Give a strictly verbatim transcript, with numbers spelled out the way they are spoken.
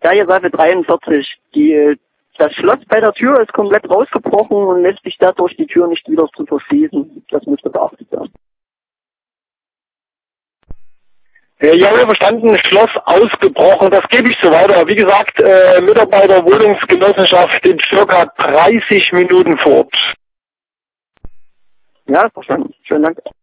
Serie dreiundvierzig. Die, das Schloss bei der Tür ist komplett rausgebrochen und lässt sich dadurch die Tür nicht wieder zu verschließen. Das müsste beachtet werden. Ja, wir verstanden, Schloss ausgebrochen, das gebe ich so weiter. Wie gesagt, äh, Mitarbeiter Wohnungsgenossenschaft in circa dreißig Minuten vor Ort. Ja, verstanden. Schönen Dank.